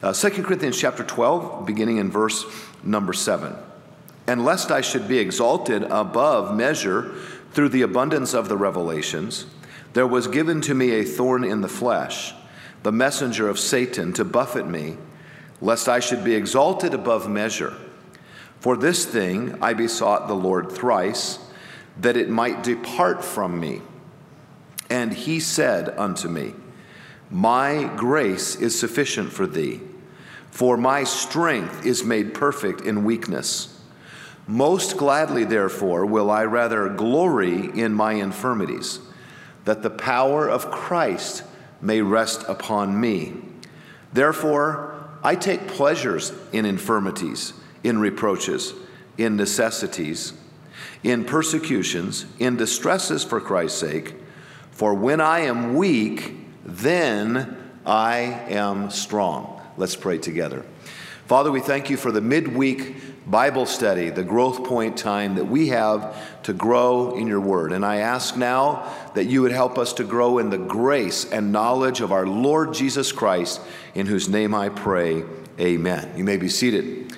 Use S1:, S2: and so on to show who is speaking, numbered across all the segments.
S1: 2 Corinthians chapter 12, beginning in verse number 7. And lest I should be exalted above measure through the abundance of the revelations, there was given to me a thorn in the flesh, the messenger of Satan, to buffet me, lest I should be exalted above measure. For this thing I besought the Lord thrice, that it might depart from me. And he said unto me, My grace is sufficient for thee, for my strength is made perfect in weakness. Most gladly, therefore, will I rather glory in my infirmities, that the power of Christ may rest upon me. Therefore, I take pleasures in infirmities, in reproaches, in necessities, in persecutions, in distresses for Christ's sake. For when I am weak, then I am strong. Let's pray together. Father, we thank you for the midweek Bible study, the growth point time that we have to grow in your word. And I ask now that you would help us to grow in the grace and knowledge of our Lord Jesus Christ, in whose name I pray, amen. You may be seated.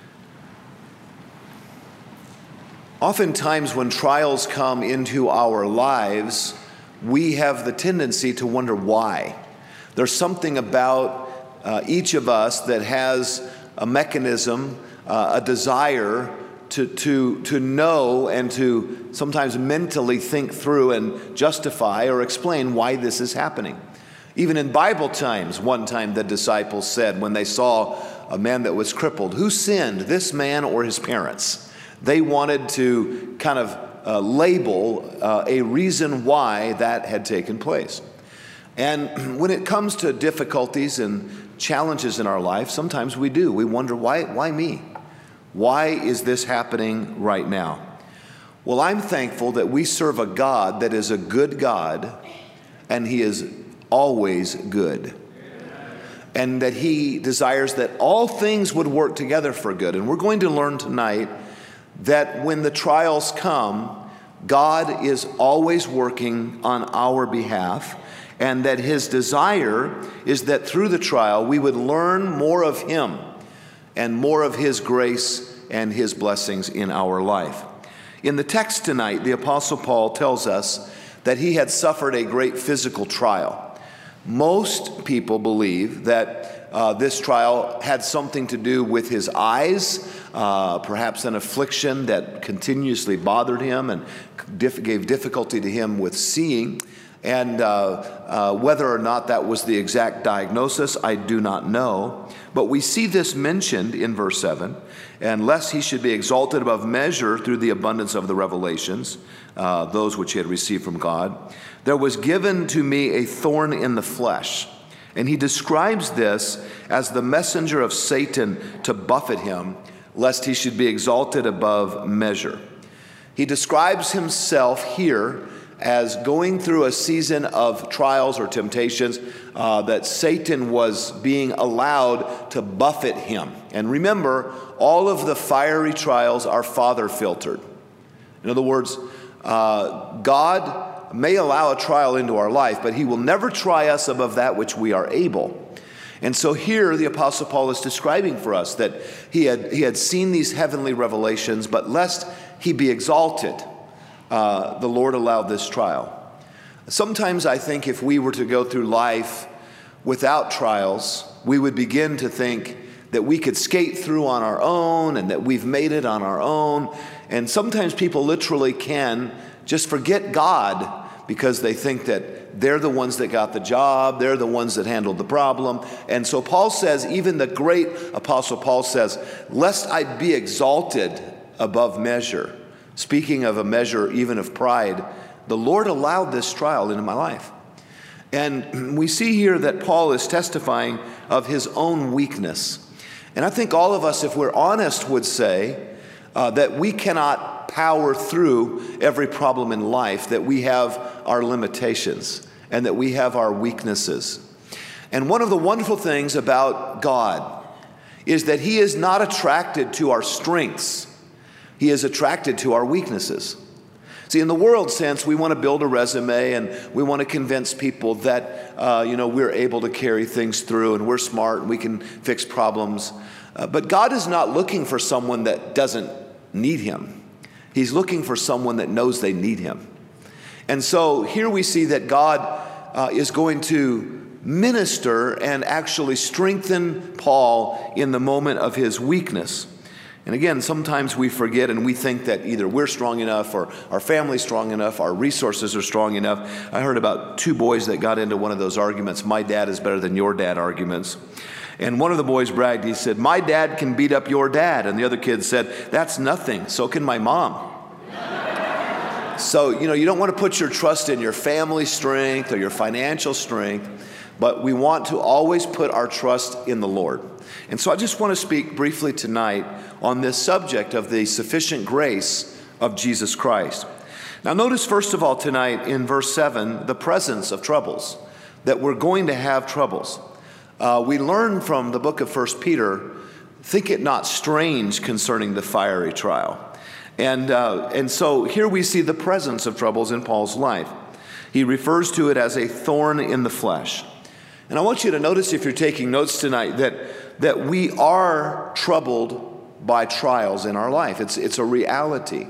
S1: Oftentimes when trials come into our lives, we have the tendency to wonder why. There's something about each of us that has a mechanism, a desire to know and to sometimes mentally think through and justify or explain why this is happening. Even in Bible times, one time the disciples said when they saw a man that was crippled, who sinned, this man or his parents? They wanted to kind of label a reason why that had taken place. And when it comes to difficulties and challenges in our life, sometimes we do. We wonder, why me? Why is this happening right now? Well, I'm thankful that we serve a God that is a good God, and he is always good. And that he desires that all things would work together for good. And we're going to learn tonight that when the trials come, God is always working on our behalf, and that his desire is that through the trial we would learn more of him and more of his grace and his blessings in our life. In the text tonight, the Apostle Paul tells us that he had suffered a great physical trial. Most people believe that this trial had something to do with his eyes, perhaps an affliction that continuously bothered him and gave difficulty to him with seeing. And whether or not that was the exact diagnosis, I do not know. But we see this mentioned in verse 7, and lest he should be exalted above measure through the abundance of the revelations, those which he had received from God, there was given to me a thorn in the flesh. And he describes this as the messenger of Satan to buffet him, lest he should be exalted above measure. He describes himself here as going through a season of trials or temptations that Satan was being allowed to buffet him. And remember, all of the fiery trials are Father filtered. In other words, God may allow a trial into our life, but he will never try us above that which we are able. And so here the Apostle Paul is describing for us that he had seen these heavenly revelations, but lest he be exalted, the Lord allowed this trial. Sometimes I think if we were to go through life without trials, we would begin to think that we could skate through on our own and that we've made it on our own. And sometimes people literally can just forget God because they think that they're the ones that got the job, they're the ones that handled the problem. And so Paul says, even the great Apostle Paul says, lest I be exalted above measure. Speaking of a measure even of pride, the Lord allowed this trial into my life. And we see here that Paul is testifying of his own weakness. And I think all of us, if we're honest, would say that we cannot power through every problem in life, that we have our limitations and that we have our weaknesses. And one of the wonderful things about God is that he is not attracted to our strengths. He is attracted to our weaknesses. See, in the world sense, we want to build a resume and we want to convince people that, we're able to carry things through and we're smart and we can fix problems. But God is not looking for someone that doesn't need him. He's looking for someone that knows they need him. And so here we see that God is going to minister and actually strengthen Paul in the moment of his weakness. And again, sometimes we forget and we think that either we're strong enough or our family's strong enough, our resources are strong enough. I heard about two boys that got into one of those arguments, my dad is better than your dad arguments. And one of the boys bragged, he said, my dad can beat up your dad. And the other kid said, that's nothing, so can my mom. So, you don't want to put your trust in your family strength or your financial strength, but we want to always put our trust in the Lord. And so I just want to speak briefly tonight on this subject of the sufficient grace of Jesus Christ. Now notice first of all tonight in verse 7, the presence of troubles, that we're going to have troubles. We learn from the book of 1 Peter, think it not strange concerning the fiery trial. And so here we see the presence of troubles in Paul's life. He refers to it as a thorn in the flesh. And I want you to notice, if you're taking notes tonight, that we are troubled by trials in our life. It's a reality.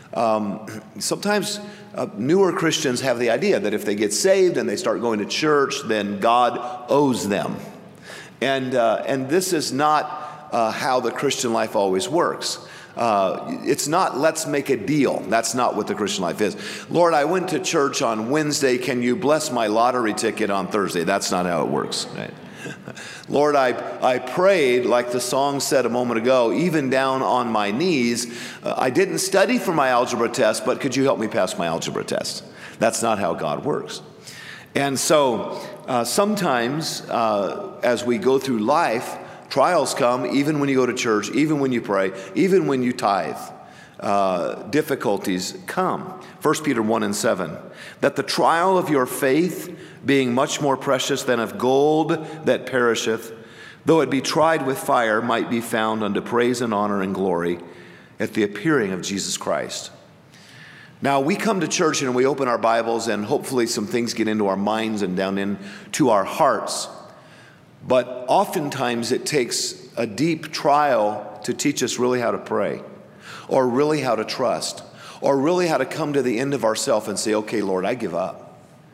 S1: Sometimes newer Christians have the idea that if they get saved and they start going to church, then God owes them. And this is not how the Christian life always works. It's not, let's make a deal. That's not what the Christian life is. Lord, I went to church on Wednesday. Can you bless my lottery ticket on Thursday? That's not how it works. Right? Lord, I prayed, like the song said a moment ago, even down on my knees. I didn't study for my algebra test, but could you help me pass my algebra test? That's not how God works. And so sometimes as we go through life, trials come even when you go to church, even when you pray, even when you tithe. Difficulties come. 1 Peter 1:7, that the trial of your faith, being much more precious than of gold that perisheth, though it be tried with fire, might be found unto praise and honor and glory at the appearing of Jesus Christ. Now, we come to church and we open our Bibles and hopefully some things get into our minds and down into our hearts. But oftentimes it takes a deep trial to teach us really how to pray, or really how to trust, or really how to come to the end of ourselves and say, okay, Lord, I give up.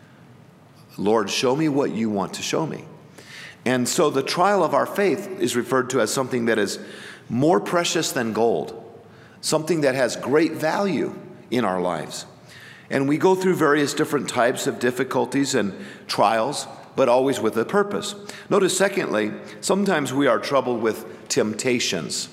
S1: Lord, show me what you want to show me. And so the trial of our faith is referred to as something that is more precious than gold, something that has great value in our lives. And we go through various different types of difficulties and trials, but always with a purpose. Notice, secondly, sometimes we are troubled with temptations.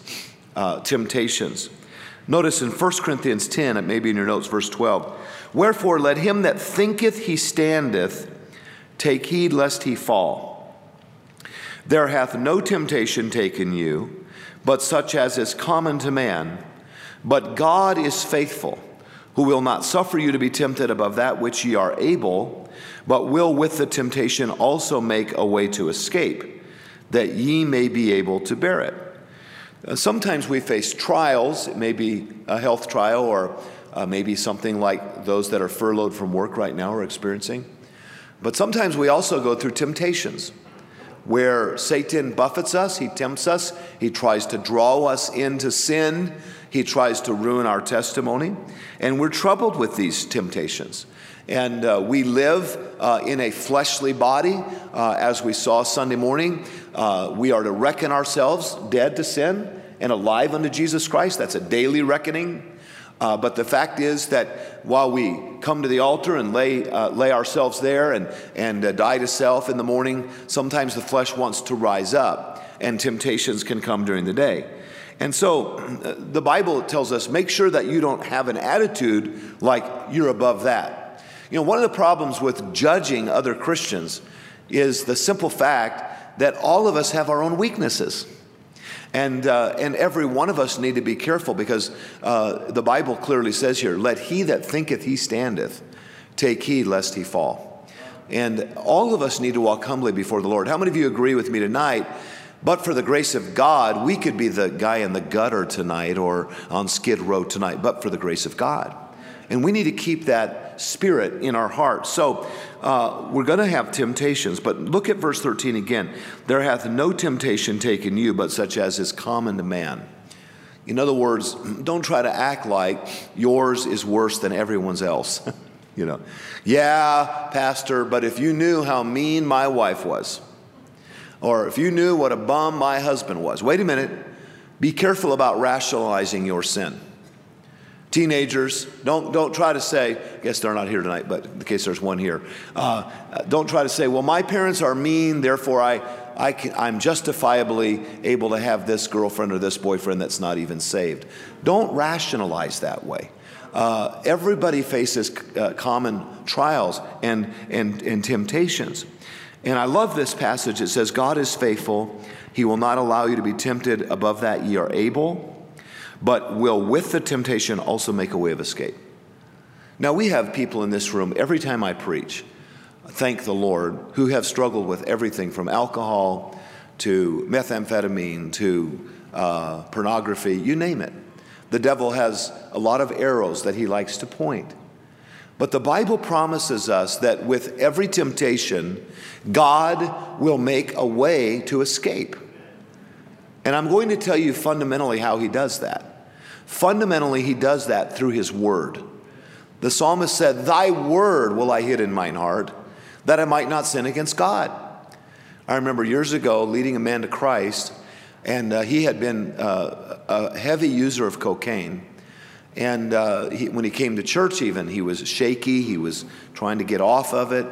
S1: Notice in 1 Corinthians 10, it may be in your notes, verse 12. Wherefore, let him that thinketh he standeth take heed lest he fall. There hath no temptation taken you, but such as is common to man. But God is faithful, who will not suffer you to be tempted above that which ye are able, but will with the temptation also make a way to escape, that ye may be able to bear it. Sometimes we face trials. It may be a health trial, or maybe something like those that are furloughed from work right now are experiencing. But sometimes we also go through temptations where Satan buffets us, he tempts us, he tries to draw us into sin, he tries to ruin our testimony, and we're troubled with these temptations. And we live in a fleshly body, as we saw Sunday morning. We are to reckon ourselves dead to sin and alive unto Jesus Christ. That's a daily reckoning. But the fact is that while we come to the altar and lay ourselves there and die to self in the morning, sometimes the flesh wants to rise up, and temptations can come during the day. And so the Bible tells us, make sure that you don't have an attitude like you're above that. You know, one of the problems with judging other Christians is the simple fact that all of us have our own weaknesses. And every one of us need to be careful, because the Bible clearly says here, let he that thinketh he standeth take heed lest he fall. And all of us need to walk humbly before the Lord. How many of you agree with me tonight? But for the grace of God, we could be the guy in the gutter tonight or on Skid Row tonight, but for the grace of God. And we need to keep that spirit in our heart. So we're going to have temptations, but look at verse 13 again. There hath no temptation taken you, but such as is common to man. In other words, don't try to act like yours is worse than everyone's else. Yeah, Pastor, but if you knew how mean my wife was, or if you knew what a bum my husband was. Wait a minute. Be careful about rationalizing your sin. Teenagers, don't try to say, I guess they're not here tonight, but in case there's one here, don't try to say, well, my parents are mean, therefore I'm justifiably able to have this girlfriend or this boyfriend that's not even saved. Don't rationalize that way. Everybody faces common trials and temptations. And I love this passage. It says, God is faithful. He will not allow you to be tempted above that ye are able, but will with the temptation also make a way of escape. Now we have people in this room, every time I preach, thank the Lord, who have struggled with everything from alcohol to methamphetamine to pornography, you name it. The devil has a lot of arrows that he likes to point. But the Bible promises us that with every temptation, God will make a way to escape. And I'm going to tell you fundamentally how he does that. Fundamentally, he does that through his word. The psalmist said, thy word will I hid in mine heart, that I might not sin against God. I remember years ago leading a man to Christ, and he had been a heavy user of cocaine. And when he came to church even, he was shaky. He was trying to get off of it.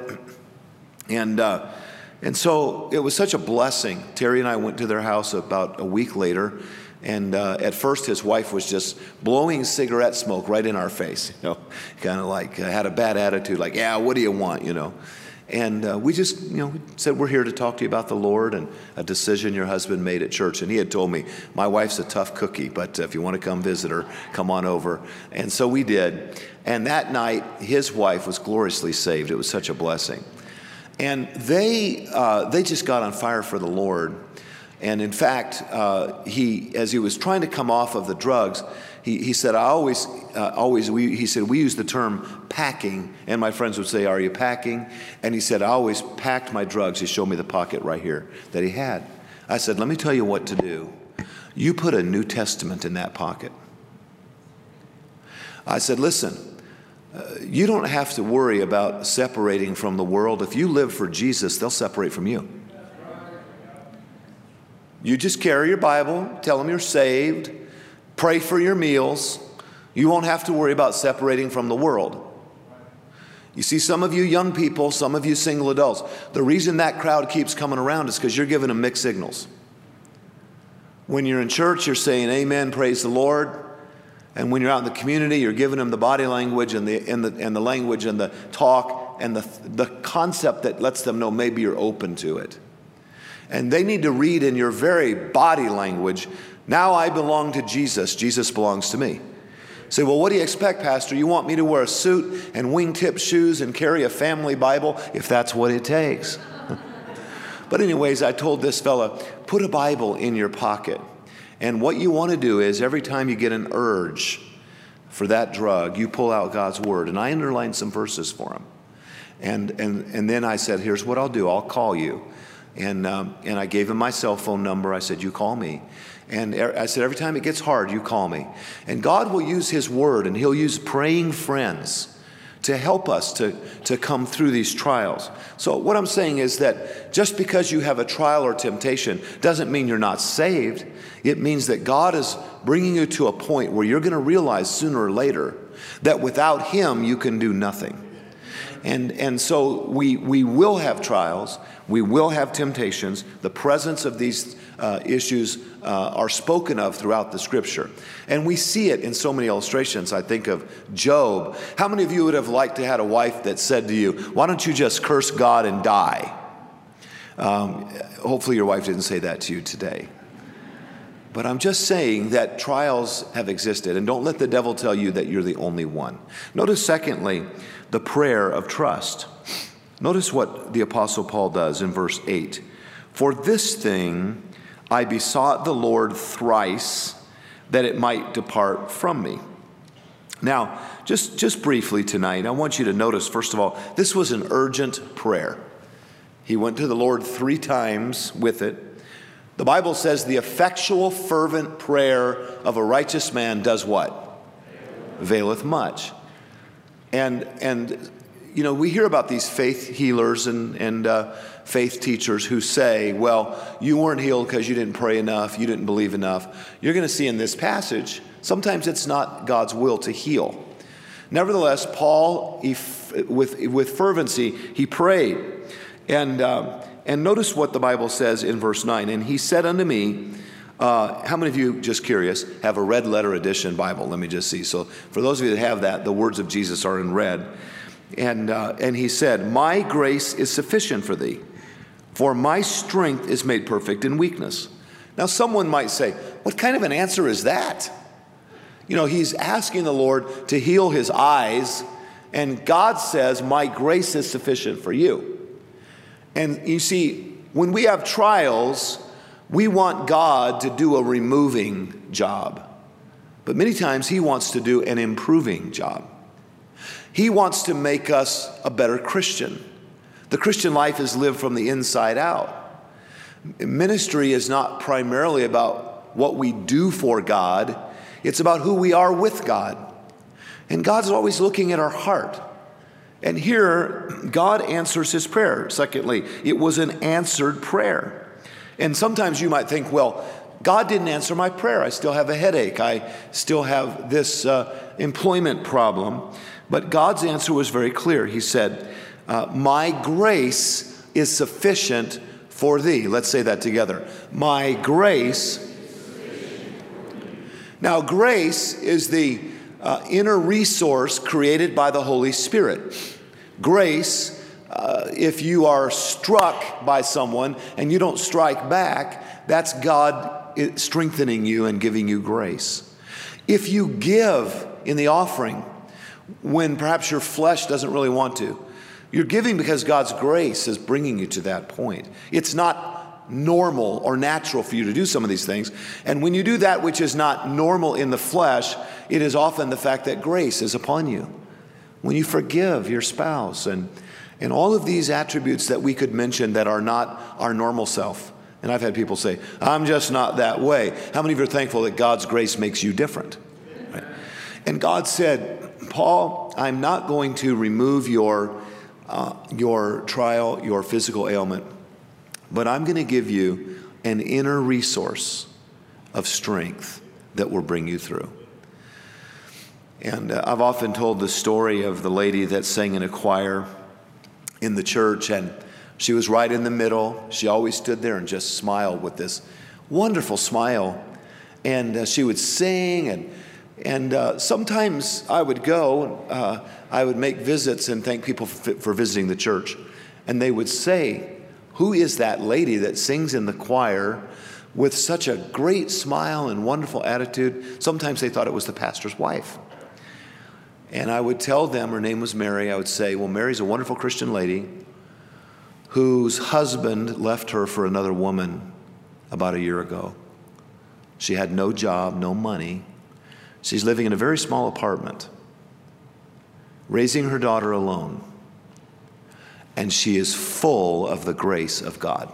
S1: And so it was such a blessing. Terry and I went to their house about a week later. And at first his wife was just blowing cigarette smoke right in our face. Kind of like had a bad attitude, like, yeah, what do you want, And we just, said, we're here to talk to you about the Lord and a decision your husband made at church. And he had told me, my wife's a tough cookie, but if you want to come visit her, come on over. And so we did. And that night, his wife was gloriously saved. It was such a blessing. And they just got on fire for the Lord. And in fact, as he was trying to come off of the drugs, he said, he said, we use the term packing. And my friends would say, are you packing? And he said, I always packed my drugs. He showed me the pocket right here that he had. I said, let me tell you what to do. You put a New Testament in that pocket. I said, listen, you don't have to worry about separating from the world. If you live for Jesus, they'll separate from you. You just carry your Bible, tell them you're saved, pray for your meals. You won't have to worry about separating from the world. You see, some of you young people, some of you single adults, the reason that crowd keeps coming around is because you're giving them mixed signals. When you're in church, you're saying amen, praise the Lord. And when you're out in the community, you're giving them the body language and the language and the talk and the concept that lets them know maybe you're open to it. And they need to read in your very body language, now I belong to Jesus, Jesus belongs to me. Say, well, what do you expect, Pastor? You want me to wear a suit and wingtip shoes and carry a family Bible? If that's what it takes. But anyways, I told this fella, put a Bible in your pocket. And what you want to do is every time you get an urge for that drug, you pull out God's word. And I underlined some verses for him. And then I said, here's what I'll do. I'll call you. And I gave him my cell phone number. I said, you call me. And I said, every time it gets hard, you call me. And God will use his word, and he'll use praying friends to help us to come through these trials. So what I'm saying is that just because you have a trial or temptation doesn't mean you're not saved. It means that God is bringing you to a point where you're going to realize sooner or later that without him, you can do nothing. And so we will have trials, we will have temptations. The presence of these issues are spoken of throughout the scripture. And we see it in so many illustrations. I think of Job. How many of you would have liked to have a wife that said to you, why don't you just curse God and die? Hopefully your wife didn't say that to you today. But I'm just saying that trials have existed, and don't let the devil tell you that you're the only one. Notice, secondly, the prayer of trust. Notice what the Apostle Paul does in verse 8. For this thing I besought the Lord thrice, that it might depart from me. Now, just briefly tonight, I want you to notice, first of all, this was an urgent prayer. He went to the Lord 3 times with it. The Bible says the effectual, fervent prayer of a righteous man does what? Availeth much. And you know, we hear about these faith healers and faith teachers who say, well, you weren't healed because you didn't pray enough, you didn't believe enough. You're going to see in this passage, sometimes it's not God's will to heal. Nevertheless, Paul, with fervency, he prayed. And notice what the Bible says in verse 9. And he said unto me, how many of you, just curious, have a red letter edition Bible? Let me just see. So for those of you that have that, the words of Jesus are in red. And he said, my grace is sufficient for thee, for my strength is made perfect in weakness. Now someone might say, what kind of an answer is that? You know, he's asking the Lord to heal his eyes, and God says, my grace is sufficient for you. And you see, when we have trials, we want God to do a removing job. But many times he wants to do an improving job. He wants to make us a better Christian. The Christian life is lived from the inside out. Ministry is not primarily about what we do for God. It's about who we are with God. And God's always looking at our heart. And here, God answers his prayer. Secondly, it was an answered prayer. And sometimes you might think, well, God didn't answer my prayer. I still have a headache. I still have this employment problem. But God's answer was very clear. He said, my grace is sufficient for thee. Let's say that together. My grace. Now, grace is the inner resource created by the Holy Spirit. Grace, if you are struck by someone and you don't strike back, that's God strengthening you and giving you grace. If you give in the offering when perhaps your flesh doesn't really want to, you're giving because God's grace is bringing you to that point. It's not normal or natural for you to do some of these things. And when you do that which is not normal in the flesh, it is often the fact that grace is upon you. When you forgive your spouse and all of these attributes that we could mention that are not our normal self. And I've had people say, I'm just not that way. How many of you are thankful that God's grace makes you different? Right? And God said, Paul, I'm not going to remove your trial, your physical ailment, but I'm going to give you an inner resource of strength that will bring you through. And I've often told the story of the lady that sang in a choir in the church, and she was right in the middle. She always stood there and just smiled with this wonderful smile. And she would sing, and sometimes I would go, I would make visits and thank people for visiting the church. And they would say, who is that lady that sings in the choir with such a great smile and wonderful attitude? Sometimes they thought it was the pastor's wife. And I would tell them her name was Mary. I would say, well, Mary's a wonderful Christian lady whose husband left her for another woman about a year ago. She had no job, no money. She's living in a very small apartment, raising her daughter alone. And she is full of the grace of God.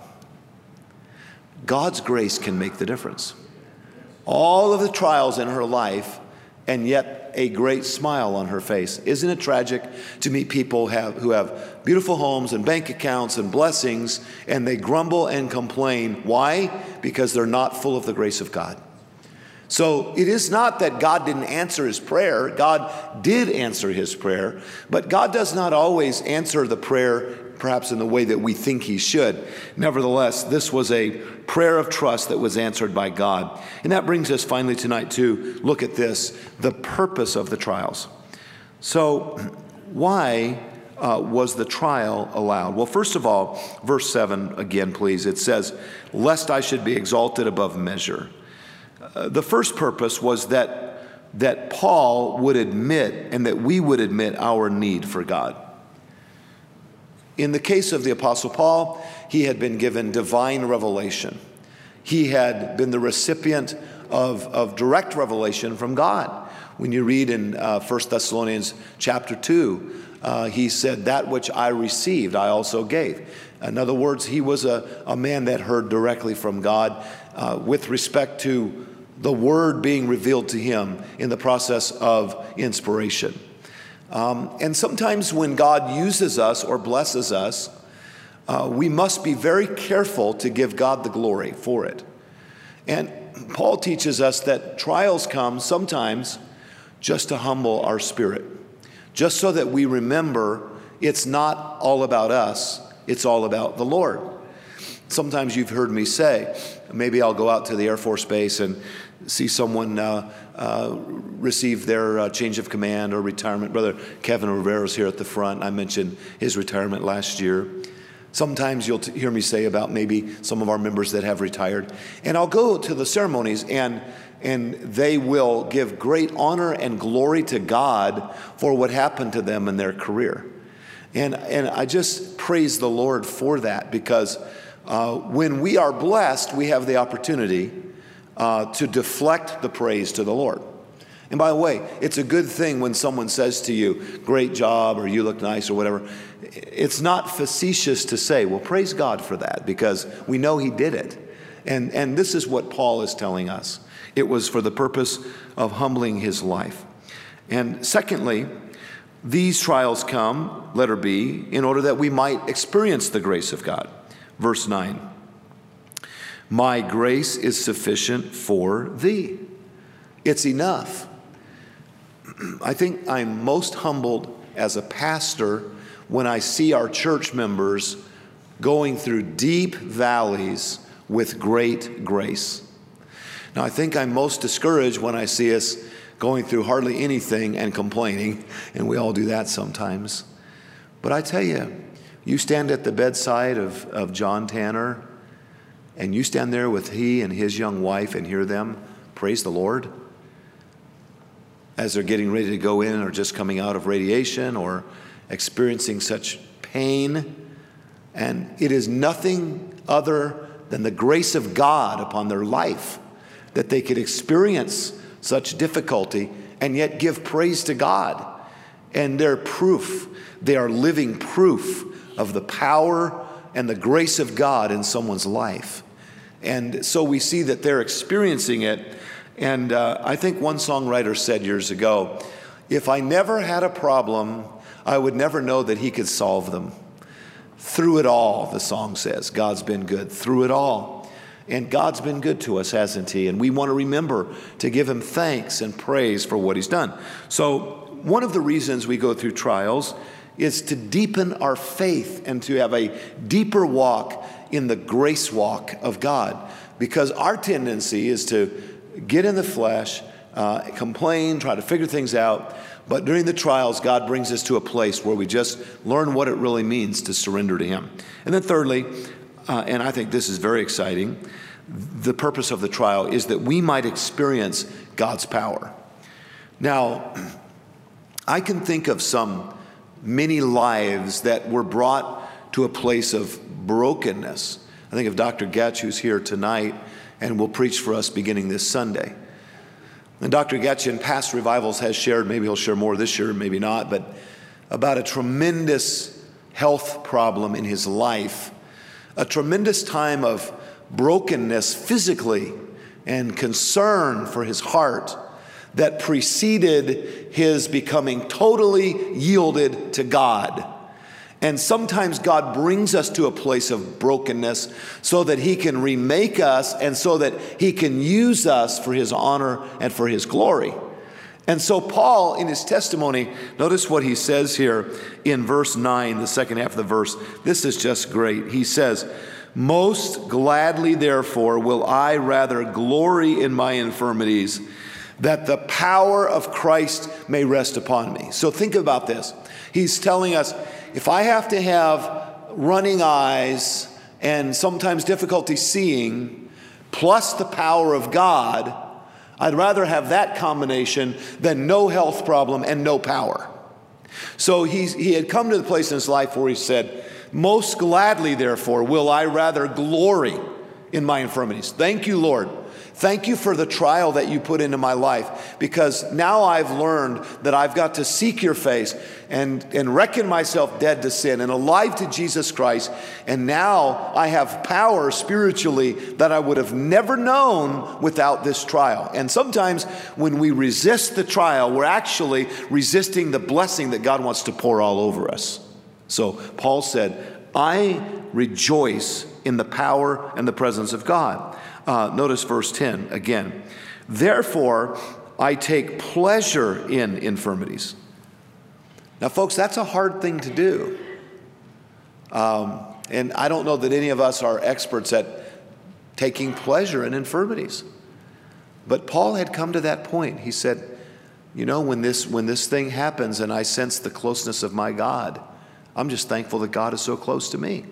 S1: God's grace can make the difference. All of the trials in her life, and yet a great smile on her face. Isn't it tragic to meet people who have beautiful homes and bank accounts and blessings, and they grumble and complain? Why? Because they're not full of the grace of God. So it is not that God didn't answer his prayer. God did answer his prayer, but God does not always answer the prayer perhaps in the way that we think he should. Nevertheless, this was a prayer of trust that was answered by God. And that brings us finally tonight to look at this, the purpose of the trials. So why was the trial allowed? Well, first of all, verse 7 again, please. It says, lest I should be exalted above measure. The first purpose was that Paul would admit and that we would admit our need for God. In the case of the Apostle Paul, he had been given divine revelation. He had been the recipient of direct revelation from God. When you read in 1 Thessalonians chapter 2, he said, that which I received, I also gave. In other words, he was a man that heard directly from God with respect to the word being revealed to him in the process of inspiration. And sometimes when God uses us or blesses us, we must be very careful to give God the glory for it. And Paul teaches us that trials come sometimes just to humble our spirit, just so that we remember it's not all about us, it's all about the Lord. Sometimes you've heard me say, maybe I'll go out to the Air Force Base and see someone receive their change of command or retirement. Brother Kevin Rivera's here at the front. I mentioned his retirement last year. Sometimes you'll hear me say about maybe some of our members that have retired. And I'll go to the ceremonies and they will give great honor and glory to God for what happened to them in their career. And I just praise the Lord for that, because when we are blessed, we have the opportunity to deflect the praise to the Lord. And by the way, it's a good thing when someone says to you, great job, or you look nice, or whatever. It's not facetious to say, well, praise God for that, because we know he did it. And this is what Paul is telling us. It was for the purpose of humbling his life. And secondly, these trials come, letter B, in order that we might experience the grace of God. Verse 9, my grace is sufficient for thee. It's enough. I think I'm most humbled as a pastor when I see our church members going through deep valleys with great grace. Now, I think I'm most discouraged when I see us going through hardly anything and complaining, and we all do that sometimes. But I tell you, you stand at the bedside of John Tanner, and you stand there with he and his young wife and hear them praise the Lord as they're getting ready to go in or just coming out of radiation or experiencing such pain. And it is nothing other than the grace of God upon their life that they could experience such difficulty and yet give praise to God. And they're proof, they are living proof of the power and the grace of God in someone's life. And so we see that they're experiencing it. And I think one songwriter said years ago, if I never had a problem, I would never know that he could solve them. Through it all, the song says, God's been good through it all. And God's been good to us, hasn't he? And we want to remember to give him thanks and praise for what he's done. So one of the reasons we go through trials is to deepen our faith and to have a deeper walk in the grace walk of God. Because our tendency is to get in the flesh, complain, try to figure things out. But during the trials, God brings us to a place where we just learn what it really means to surrender to him. And then thirdly, and I think this is very exciting, the purpose of the trial is that we might experience God's power. Now, I can think of some many lives that were brought to a place of brokenness. I think of Dr. Getch, who's here tonight and will preach for us beginning this Sunday. And Dr. Getch in past revivals has shared, maybe he'll share more this year, maybe not, but about a tremendous health problem in his life, a tremendous time of brokenness physically and concern for his heart that preceded his becoming totally yielded to God. And sometimes God brings us to a place of brokenness so that he can remake us and so that he can use us for his honor and for his glory. And so Paul, in his testimony, notice what he says here in verse 9, the second half of the verse. This is just great. He says, most gladly, therefore, will I rather glory in my infirmities, that the power of Christ may rest upon me. So think about this. He's telling us, if I have to have running eyes and sometimes difficulty seeing, plus the power of God, I'd rather have that combination than no health problem and no power. So he had come to the place in his life where he said, most gladly, therefore, will I rather glory in my infirmities. Thank you, Lord. Thank you for the trial that you put into my life, because now I've learned that I've got to seek your face and reckon myself dead to sin and alive to Jesus Christ. And now I have power spiritually that I would have never known without this trial. And sometimes when we resist the trial, we're actually resisting the blessing that God wants to pour all over us. So Paul said, I rejoice in the power and the presence of God. Notice verse 10 again. Therefore, I take pleasure in infirmities. Now, folks, that's a hard thing to do. And I don't know that any of us are experts at taking pleasure in infirmities. But Paul had come to that point. He said, you know, when this thing happens and I sense the closeness of my God, I'm just thankful that God is so close to me.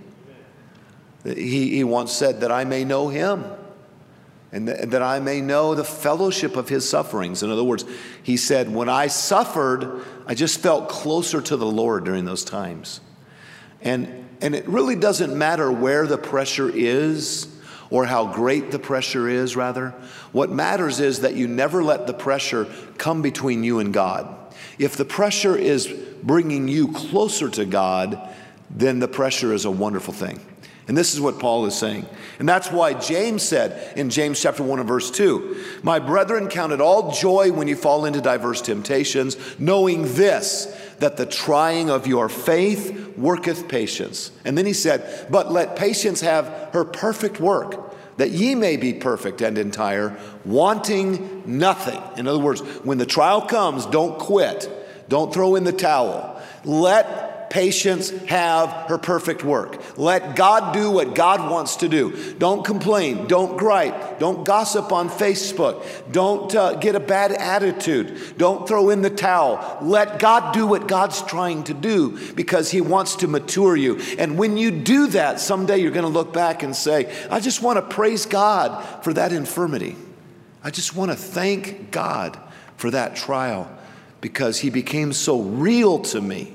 S1: He once said that I may know him and that I may know the fellowship of his sufferings. In other words, he said, when I suffered, I just felt closer to the Lord during those times. And it really doesn't matter where the pressure is or how great the pressure is, rather. What matters is that you never let the pressure come between you and God. If the pressure is bringing you closer to God, then the pressure is a wonderful thing. And this is what Paul is saying. And that's why James said in James chapter 1 and verse 2, my brethren, count it all joy when you fall into diverse temptations, knowing this, that the trying of your faith worketh patience. And then he said, but let patience have her perfect work, that ye may be perfect and entire, wanting nothing. In other words, when the trial comes, don't quit. Don't throw in the towel. Let patience have her perfect work. Let God do what God wants to do. Don't complain. Don't gripe. Don't gossip on Facebook. Don't get a bad attitude. Don't throw in the towel. Let God do what God's trying to do, because he wants to mature you. And when you do that, someday you're going to look back and say, I just want to praise God for that infirmity. I just want to thank God for that trial, because he became so real to me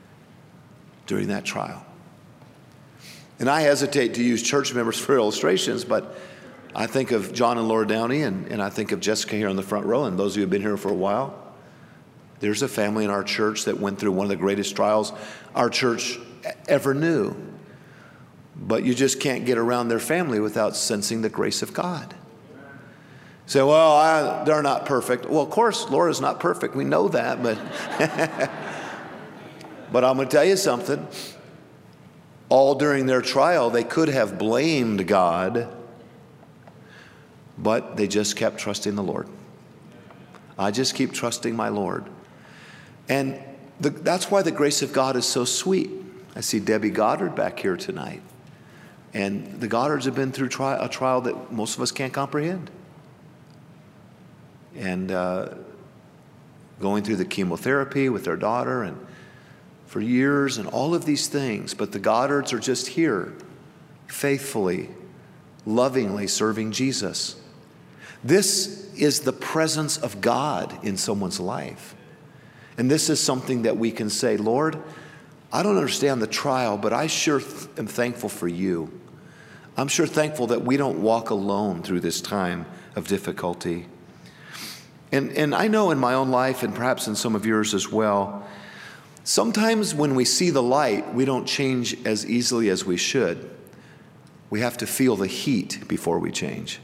S1: during that trial. And I hesitate to use church members for illustrations, but I think of John and Laura Downey, and I think of Jessica here in the front row, and those of you who have been here for a while. There's a family in our church that went through one of the greatest trials our church ever knew. But you just can't get around their family without sensing the grace of God. Say, well, they're not perfect. Well, of course, Laura's not perfect. We know that, but but I'm going to tell you something. All during their trial, they could have blamed God, but they just kept trusting the Lord. I just keep trusting my Lord. And that's why the grace of God is so sweet. I see Debbie Goddard back here tonight. And the Goddards have been through a trial that most of us can't comprehend. And going through the chemotherapy with their daughter and for years and all of these things. But the Goddards are just here, faithfully, lovingly serving Jesus. This is the presence of God in someone's life. And this is something that we can say, Lord, I don't understand the trial, but I sure am thankful for you. I'm sure thankful that we don't walk alone through this time of difficulty. And I know in my own life, and perhaps in some of yours as well, sometimes when we see the light, we don't change as easily as we should. We have to feel the heat before we change.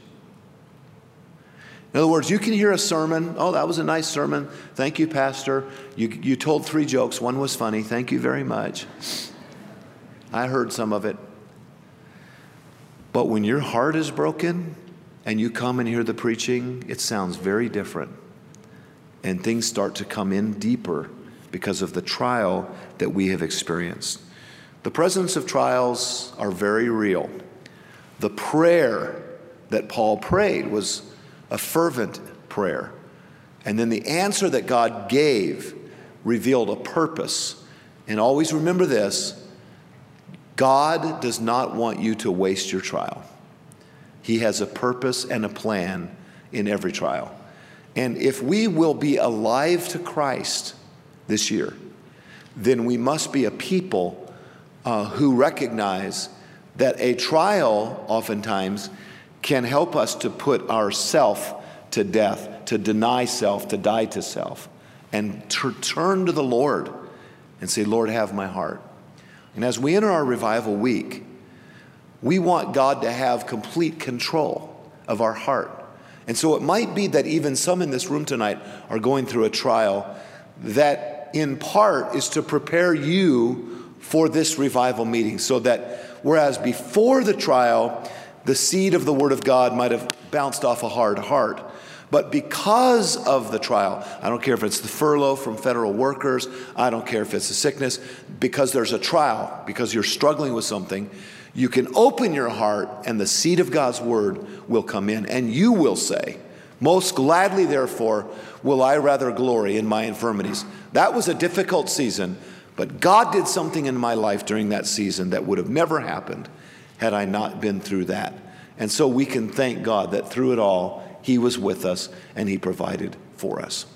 S1: In other words, you can hear a sermon. Oh, that was a nice sermon. Thank you, Pastor. You told 3 jokes. One was funny. Thank you very much. I heard some of it. But when your heart is broken and you come and hear the preaching, it sounds very different. And things start to come in deeper because of the trial that we have experienced. The presence of trials are very real. The prayer that Paul prayed was a fervent prayer. And then the answer that God gave revealed a purpose. And always remember this, God does not want you to waste your trial. He has a purpose and a plan in every trial. And if we will be alive to Christ this year, then we must be a people who recognize that a trial oftentimes can help us to put ourself to death, to deny self, to die to self, and to turn to the Lord and say, Lord, have my heart. And as we enter our revival week, we want God to have complete control of our heart. And so it might be that even some in this room tonight are going through a trial that in part is to prepare you for this revival meeting, so that whereas before the trial, the seed of the Word of God might have bounced off a hard heart, but because of the trial, I don't care if it's the furlough from federal workers, I don't care if it's a sickness, because there's a trial, because you're struggling with something, you can open your heart and the seed of God's Word will come in, and you will say, most gladly, therefore, will I rather glory in my infirmities. That was a difficult season, but God did something in my life during that season that would have never happened had I not been through that. And so we can thank God that through it all, He was with us and He provided for us.